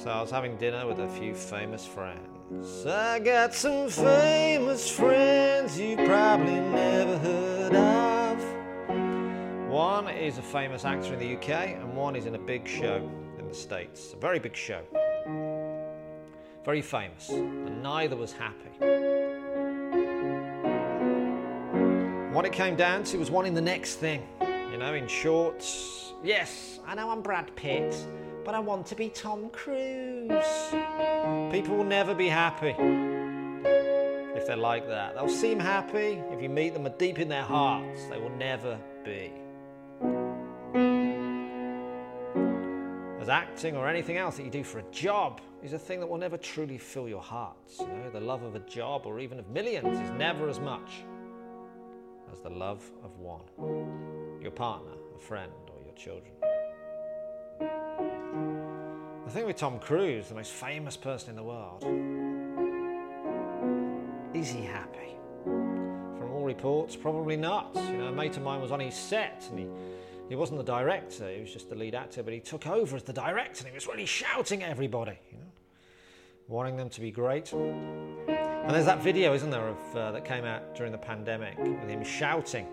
So I was having dinner with a few famous friends. I got some famous friends you probably never heard of. One is a famous actor in the UK and one is in a big show in the States. A very big show. Very famous. And neither was happy. What it came down to was wanting the next thing. You know, in short, yes, I know I'm Brad Pitt, but I want to be Tom Cruise. People will never be happy if they're like that. They'll seem happy if you meet them, but deep in their hearts, they will never be. As acting or anything else that you do for a job is a thing that will never truly fill your hearts. You know, the love of a job or even of millions is never as much as the love of one. Your partner, a friend, or your children. The thing with Tom Cruise, the most famous person in the world, is he happy? From all reports, probably not. You know, a mate of mine was on his set and he wasn't the director, he was just the lead actor, but he took over as the director and he was really shouting at everybody, you know, wanting them to be great. And there's that video, isn't there, of that came out during the pandemic with him shouting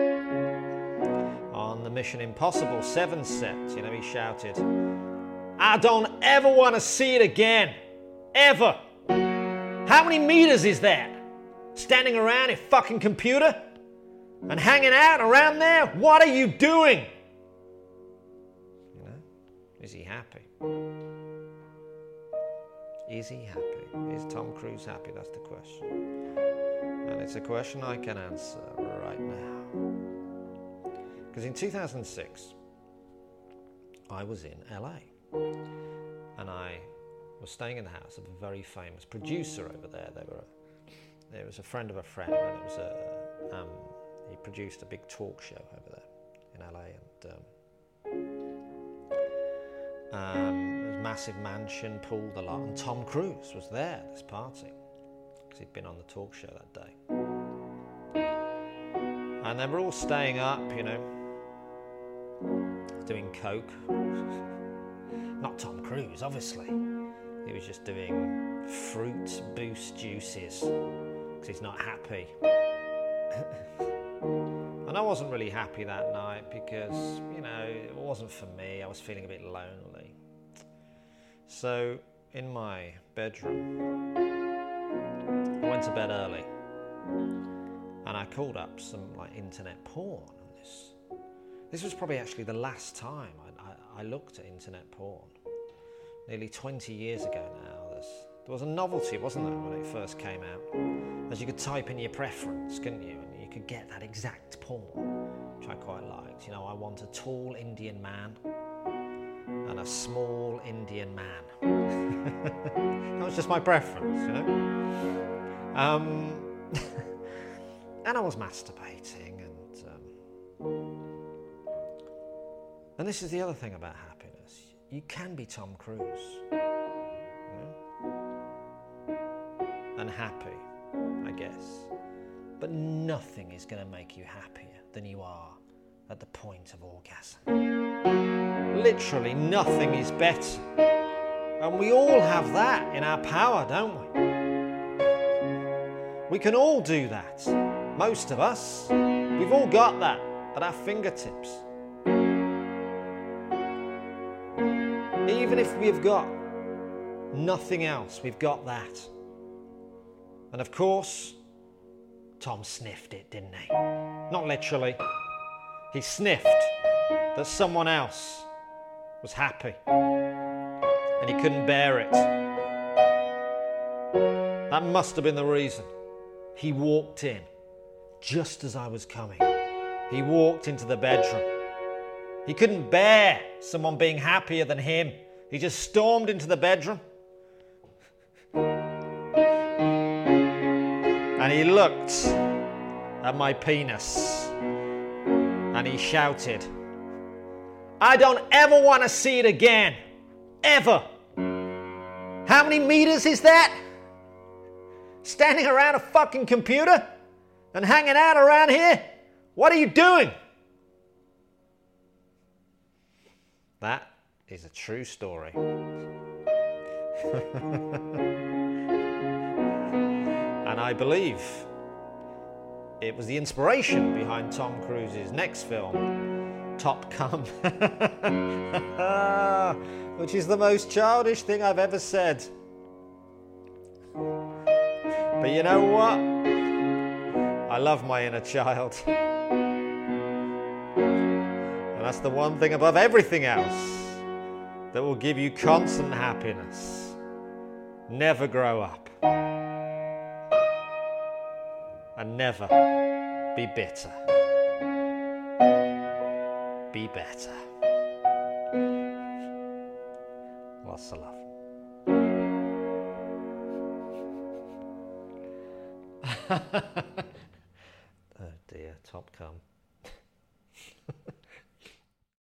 on the Mission Impossible 7 set. You know, he shouted, "I don't ever want to see it again. Ever. How many meters is that? Standing around a fucking computer and hanging out around there? What are you doing?" You know, is he happy? Is he happy? Is Tom Cruise happy? That's the question. And it's a question I can answer right now. Because in 2006, I was in LA. And I was staying in the house of a very famous producer over there. There was a friend of a friend, and it was he produced a big talk show over there in LA. And it was a massive mansion, pool, the lot, and Tom Cruise was there at this party because he'd been on the talk show that day. And they were all staying up, you know, doing coke. Not Tom Cruise, obviously. He was just doing fruit boost juices because he's not happy. And I wasn't really happy that night because, you know, it wasn't for me. I was feeling a bit lonely. So in my bedroom, I went to bed early and I called up some internet porn. This was probably actually the last time I looked at internet porn. Nearly 20 years ago now. There was a novelty, wasn't there, when it first came out? As you could type in your preference, couldn't you? And you could get that exact porn, which I quite liked. You know, I want a tall Indian man and a small Indian man. That was just my preference, you know? And I was masturbating and this is the other thing about happiness. You can be Tom Cruise, you know? And happy, I guess. But nothing is going to make you happier than you are at the point of orgasm. Literally nothing is better. And we all have that in our power, don't we? We can all do that. Most of us. We've all got that at our fingertips. Even if we've got nothing else, we've got that. And of course, Tom sniffed it, didn't he? Not literally. He sniffed that someone else was happy. And he couldn't bear it. That must have been the reason. He walked in just as I was coming. He walked into the bedroom. He couldn't bear someone being happier than him. He just stormed into the bedroom. And he looked at my penis. And he shouted, "I don't ever want to see it again. Ever. How many meters is that? Standing around a fucking computer and hanging out around here? What are you doing?" That is a true story. And I believe it was the inspiration behind Tom Cruise's next film, Top Gun, which is the most childish thing I've ever said. But you know what? I love my inner child. And that's the one thing above everything else that will give you constant happiness. Never grow up. And never be bitter. Be better. Lots of love. Oh dear, Top Gun.